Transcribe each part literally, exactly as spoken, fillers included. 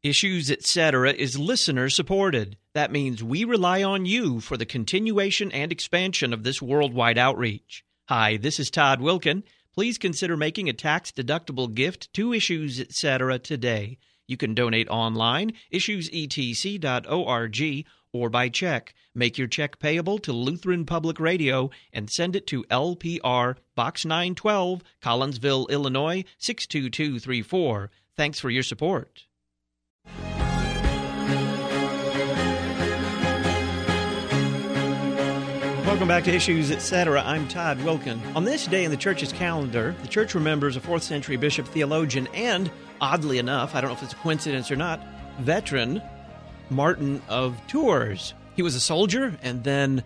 Issues, et cetera is listener-supported. That means we rely on you for the continuation and expansion of this worldwide outreach. Hi, this is Todd Wilkin. Please consider making a tax-deductible gift to Issues, et cetera today. You can donate online, issues e t c dot org, or by check. Make your check payable to Lutheran Public Radio and send it to L P R, Box nine twelve, Collinsville, Illinois, six two two three four. Thanks for your support. Welcome back to Issues, et cetera. I'm Todd Wilkin. On this day in the Church's calendar, the Church remembers a fourth century bishop, theologian, and, oddly enough, I don't know if it's a coincidence or not, veteran Martin of Tours. He was a soldier, and then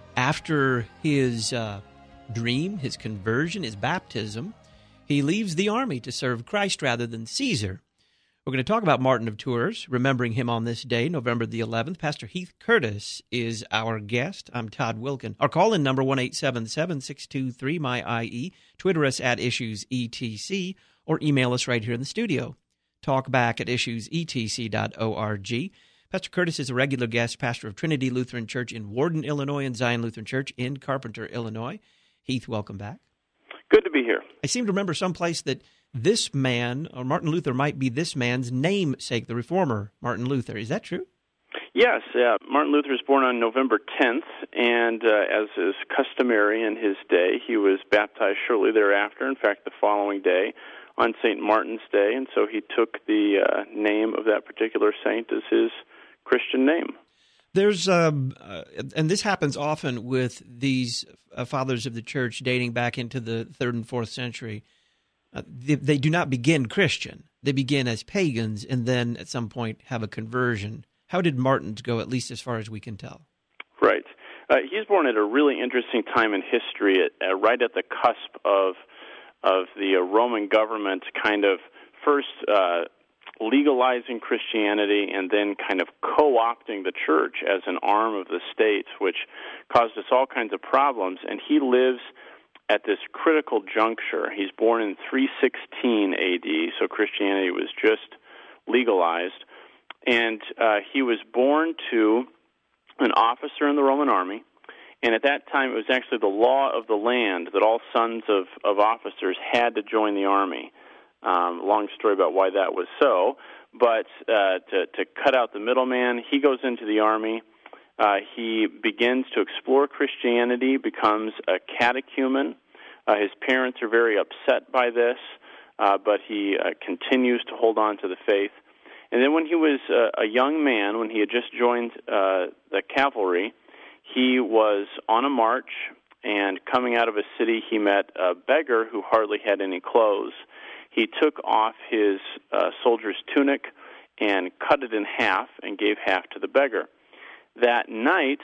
after his uh, dream, his conversion, his baptism, he leaves the army to serve Christ rather than Caesar. We're going to talk about Martin of Tours, remembering him on this day, November the eleventh. Pastor Heath Curtis is our guest. I'm Todd Wilkin. Our call-in number, one eight seven seven, six two three, M Y I E. Twitter us at IssuesETC, or email us right here in the studio. Talk back at issues e t c dot org. Pastor Curtis is a regular guest pastor of Trinity Lutheran Church in Warden, Illinois, and Zion Lutheran Church in Carpenter, Illinois. Heath, welcome back. Good to be here. I seem to remember someplace that this man, or Martin Luther, might be this man's namesake, the reformer, Martin Luther. Is that true? Yes. Uh, Martin Luther was born on November tenth, and uh, as is customary in his day, he was baptized shortly thereafter, in fact, the following day, on Saint Martin's Day, and so he took the uh, name of that particular saint as his Christian name. There's, um, uh, and this happens often with these uh, fathers of the church dating back into the third and fourth century. Uh, they, they do not begin Christian. They begin as pagans and then at some point have a conversion. How did Martin's go, at least as far as we can tell? Right. Uh, he's born at a really interesting time in history, at, uh, right at the cusp of of the uh, Roman government kind of first uh, legalizing Christianity and then kind of co-opting the church as an arm of the state, which caused us all kinds of problems. And he lives at this critical juncture. He's born in three sixteen A D, so Christianity was just legalized. And uh, he was born to an officer in the Roman army. And at that time, it was actually the law of the land that all sons of, of officers had to join the army. Um, long story about why that was so. But uh, to, to cut out the middleman, he goes into the army. Uh, he begins to explore Christianity, becomes a catechumen. Uh, his parents are very upset by this, uh, but he uh, continues to hold on to the faith. And then when he was uh, a young man, when he had just joined uh, the cavalry, he was on a march, and coming out of a city, he met a beggar who hardly had any clothes. He took off his uh, soldier's tunic and cut it in half and gave half to the beggar. That night,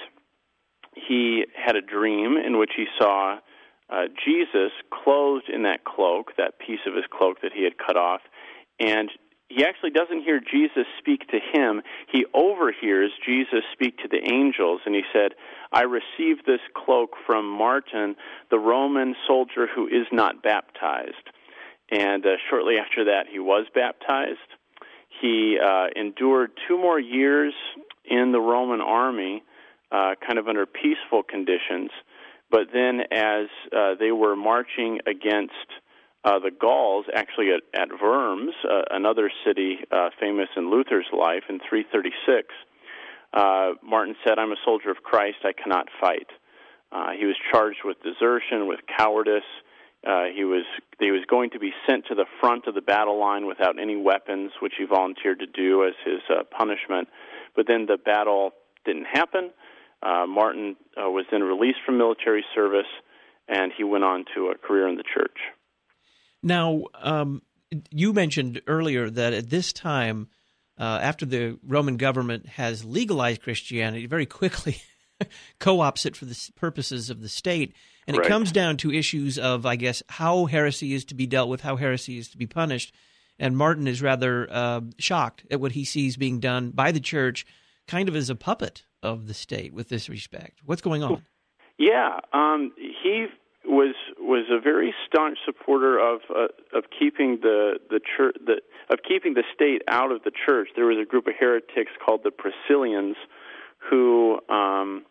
he had a dream in which he saw uh, Jesus clothed in that cloak, that piece of his cloak that he had cut off, and he actually doesn't hear Jesus speak to him. He overhears Jesus speak to the angels, and he said, I received this cloak from Martin, the Roman soldier who is not baptized. And uh, shortly after that, he was baptized. He uh, endured two more years in the Roman army, uh, kind of under peaceful conditions. But then as uh, they were marching against Uh, the Gauls, actually at, at Worms, uh, another city uh, famous in Luther's life, in three thirty-six, uh, Martin said, I'm a soldier of Christ, I cannot fight. Uh, he was charged with desertion, with cowardice. Uh, he was he was going to be sent to the front of the battle line without any weapons, which he volunteered to do as his uh, punishment. But then the battle didn't happen. Uh, Martin uh, was then released from military service, and he went on to a career in the church. Now, um, you mentioned earlier that at this time, uh, after the Roman government has legalized Christianity, very quickly co-opts it for the purposes of the state, and right. It comes down to issues of, I guess, how heresy is to be dealt with, how heresy is to be punished, and Martin is rather uh, shocked at what he sees being done by the church, kind of as a puppet of the state with this respect. What's going on? Yeah, um, he was was a very staunch supporter of uh, of keeping the the church the, of keeping the state out of the church. There was a group of heretics called the Priscillians, who um,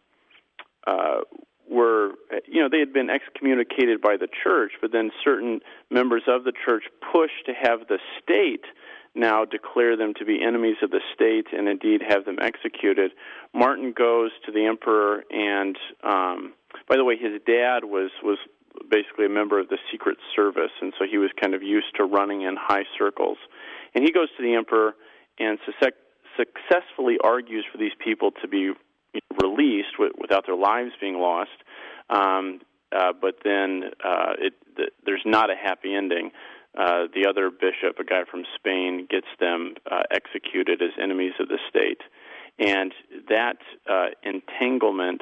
uh, were you know they had been excommunicated by the church, but then certain members of the church pushed to have the state now declare them to be enemies of the state and indeed have them executed. Martin goes to the emperor, and um, by the way, his dad was, was basically a member of the Secret Service, and so he was kind of used to running in high circles. And he goes to the emperor and su- successfully argues for these people to be you know, released w- without their lives being lost, um, uh, but then uh, it, th- there's not a happy ending. Uh, the other bishop, a guy from Spain, gets them uh, executed as enemies of the state. And that uh, entanglement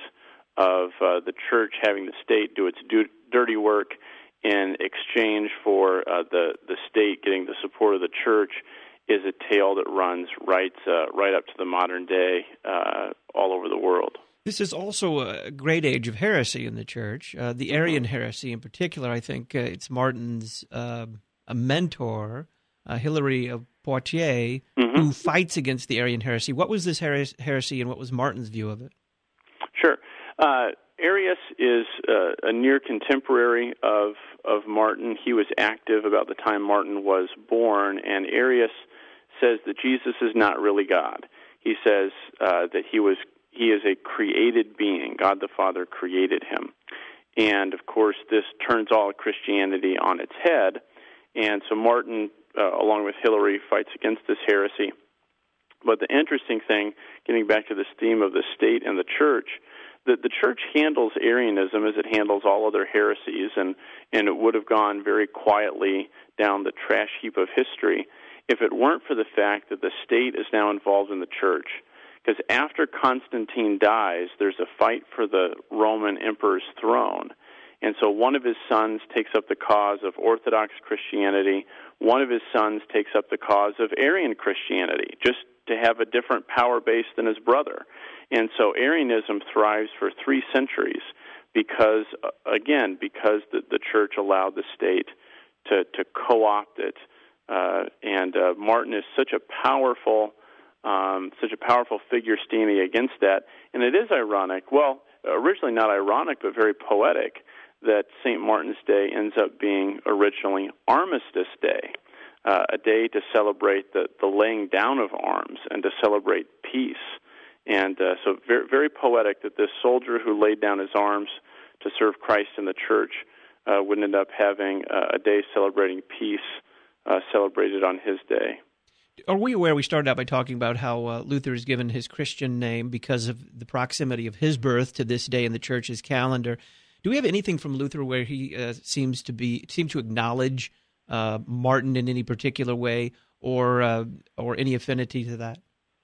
of uh, the church having the state do its do- dirty work in exchange for uh, the, the state getting the support of the church is a tale that runs right, uh, right up to the modern day uh, all over the world. This is also a great age of heresy in the church. Uh, the Arian heresy in particular, I think uh, it's Martin's... Uh, a mentor, uh, Hilary of Poitiers, mm-hmm. who fights against the Arian heresy. What was this heres- heresy, and what was Martin's view of it? Sure. Uh, Arius is uh, a near contemporary of of Martin. He was active about the time Martin was born, and Arius says that Jesus is not really God. He says uh, that he was he is a created being. God the Father created him. And, of course, this turns all of Christianity on its head. And so Martin, uh, along with Hilary, fights against this heresy. But the interesting thing, getting back to this theme of the state and the church, that the church handles Arianism as it handles all other heresies, and, and it would have gone very quietly down the trash heap of history if it weren't for the fact that the state is now involved in the church. Because after Constantine dies, there's a fight for the Roman emperor's throne. And so one of his sons takes up the cause of Orthodox Christianity. One of his sons takes up the cause of Arian Christianity, just to have a different power base than his brother. And so Arianism thrives for three centuries because, again, because the, the church allowed the state to, to co-opt it. Uh, and uh, Martin is such a powerful, um, such a powerful figure standing against that. And it is ironic, well, originally not ironic, but very poetic, that Saint Martin's Day ends up being originally Armistice Day, uh, a day to celebrate the, the laying down of arms and to celebrate peace. And uh, so very, very poetic that this soldier who laid down his arms to serve Christ in the church uh, would end up having uh, a day celebrating peace uh, celebrated on his day. Are we aware, we started out by talking about how uh, Luther is given his Christian name because of the proximity of his birth to this day in the church's calendar. Do we have anything from Luther where he uh, seems to be seem to acknowledge uh, Martin in any particular way, or uh, or any affinity to that?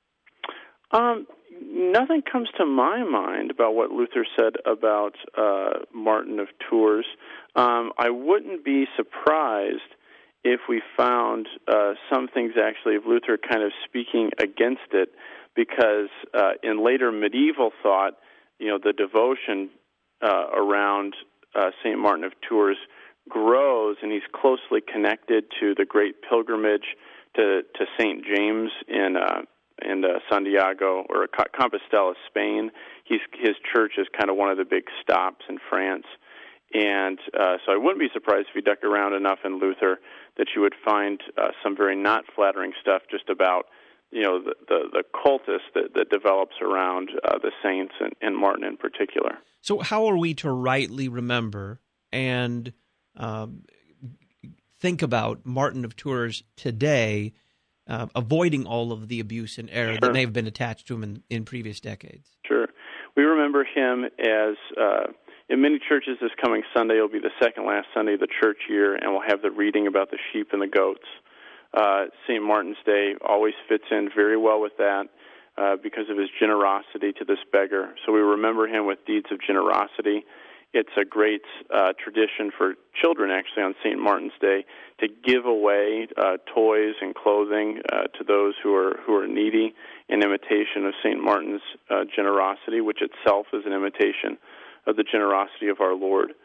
Um, nothing comes to my mind about what Luther said about uh, Martin of Tours. Um, I wouldn't be surprised if we found uh, some things actually of Luther kind of speaking against it, because uh, in later medieval thought, you know, the devotion Uh, around uh, Saint Martin of Tours grows, and he's closely connected to the great pilgrimage to, to Saint James in uh, in uh, Santiago or Compostela, Spain. He's, his church is kind of one of the big stops in France, and uh, so I wouldn't be surprised if you dug around enough in Luther that you would find uh, some very not flattering stuff just about you know the the, the cultus that, that develops around uh, the saints and, and Martin in particular. So how are we to rightly remember and um, think about Martin of Tours today, uh, avoiding all of the abuse and error Sure. that may have been attached to him in, in previous decades? Sure. We remember him as, uh, in many churches this coming Sunday will be the second last Sunday of the church year, and we'll have the reading about the sheep and the goats. Uh, Saint Martin's Day always fits in very well with that. Uh, because of his generosity to this beggar. So we remember him with deeds of generosity. It's a great uh, tradition for children, actually, on Saint Martin's Day to give away uh, toys and clothing uh, to those who are who are needy in imitation of Saint Martin's uh, generosity, which itself is an imitation of the generosity of our Lord.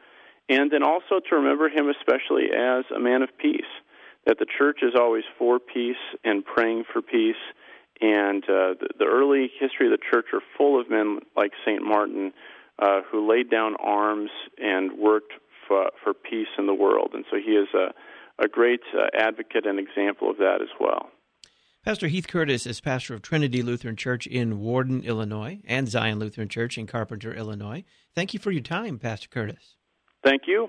And then also to remember him especially as a man of peace, that the church is always for peace and praying for peace. And uh, the, the early history of the church are full of men like Saint Martin uh, who laid down arms and worked for, for peace in the world. And so he is a, a great uh, advocate and example of that as well. Pastor Heath Curtis is pastor of Trinity Lutheran Church in Warden, Illinois, and Zion Lutheran Church in Carpenter, Illinois. Thank you for your time, Pastor Curtis. Thank you.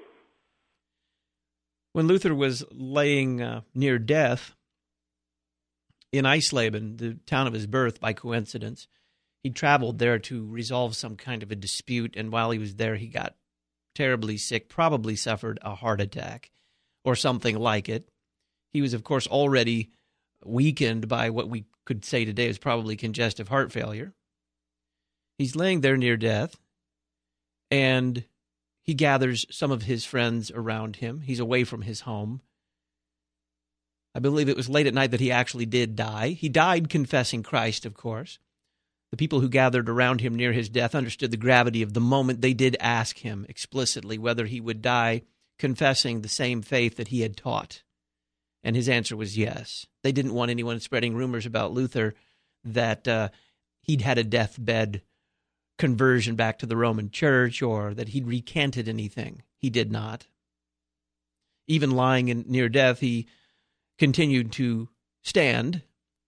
When Luther was laying uh, near death in Eisleben, the town of his birth, by coincidence, he traveled there to resolve some kind of a dispute, and while he was there, he got terribly sick, probably suffered a heart attack or something like it. He was, of course, already weakened by what we could say today is probably congestive heart failure. He's laying there near death, and he gathers some of his friends around him. He's away from his home. I believe it was late at night that he actually did die. He died confessing Christ, of course. The people who gathered around him near his death understood the gravity of the moment. They did ask him explicitly whether he would die confessing the same faith that he had taught. And his answer was yes. They didn't want anyone spreading rumors about Luther that uh, he'd had a deathbed conversion back to the Roman Church or that he'd recanted anything. He did not. Even lying in, near death, he continued to stand.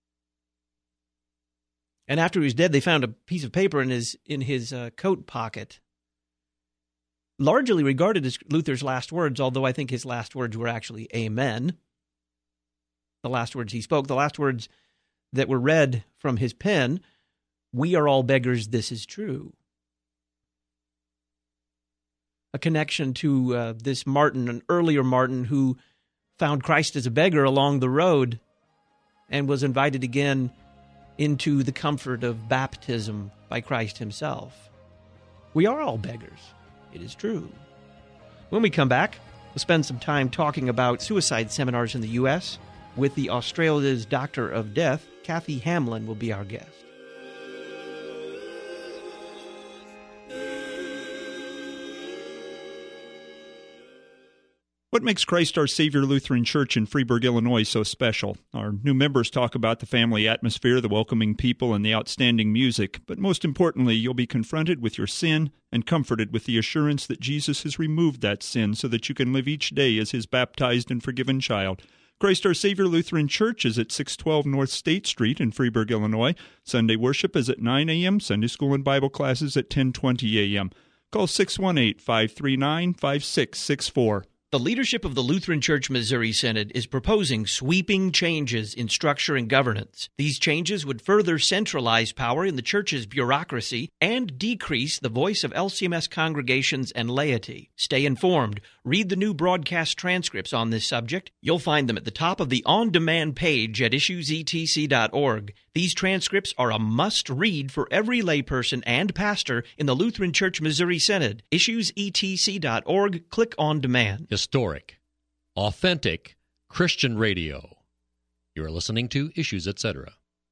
And after he was dead, they found a piece of paper in his in his uh, coat pocket, largely regarded as Luther's last words, although I think his last words were actually amen. The last words he spoke, the last words that were read from his pen, "We are all beggars, this is true." A connection to uh, this Martin, an earlier Martin who found Christ as a beggar along the road and was invited again into the comfort of baptism by Christ himself. We are all beggars. It is true. When we come back, we'll spend some time talking about suicide seminars in the U S with the Australia's Doctor of Death. Kathy Hamlin will be our guest. What makes Christ Our Savior Lutheran Church in Freeburg, Illinois so special? Our new members talk about the family atmosphere, the welcoming people, and the outstanding music. But most importantly, you'll be confronted with your sin and comforted with the assurance that Jesus has removed that sin so that you can live each day as His baptized and forgiven child. Christ Our Savior Lutheran Church is at six twelve North State Street in Freeburg, Illinois. Sunday worship is at nine a.m., Sunday school and Bible classes at ten twenty a.m. Call six one eight, five three nine, five six six four. The leadership of the Lutheran Church Missouri Synod is proposing sweeping changes in structure and governance. These changes would further centralize power in the church's bureaucracy and decrease the voice of L C M S congregations and laity. Stay informed. Read the new broadcast transcripts on this subject. You'll find them at the top of the on-demand page at issues e t c dot org. These transcripts are a must-read for every layperson and pastor in the Lutheran Church Missouri Synod. issues e t c dot org. Click on demand. Historic, authentic Christian radio. You're listening to Issues, et cetera.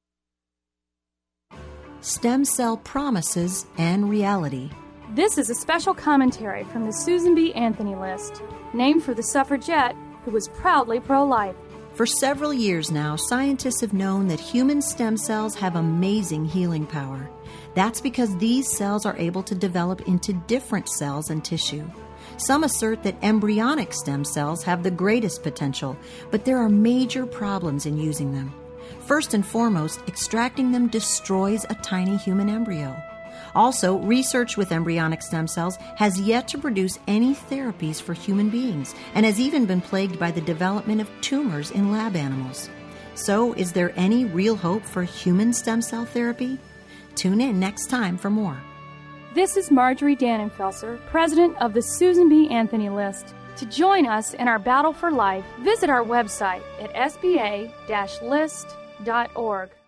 Stem cell promises and reality. This is a special commentary from the Susan B. Anthony List, named for the suffragette who was proudly pro-life. For several years now, scientists have known that human stem cells have amazing healing power. That's because these cells are able to develop into different cells and tissue. Some assert that embryonic stem cells have the greatest potential, but there are major problems in using them. First and foremost, extracting them destroys a tiny human embryo. Also, research with embryonic stem cells has yet to produce any therapies for human beings and has even been plagued by the development of tumors in lab animals. So, is there any real hope for human stem cell therapy? Tune in next time for more. This is Marjorie Dannenfelser, president of the Susan B. Anthony List. To join us in our battle for life, visit our website at s b a dash list dot org.